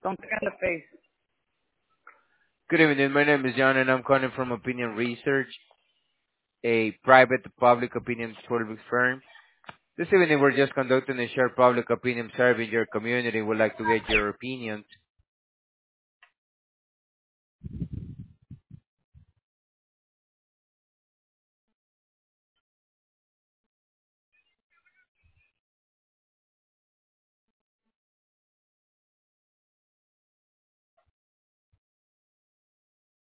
Don't take in the face. Good evening. My name is John, and I'm calling from Opinion Research, a private public opinion survey firm. This evening, we're just conducting a short public opinion survey in your community. We'd like to get your opinions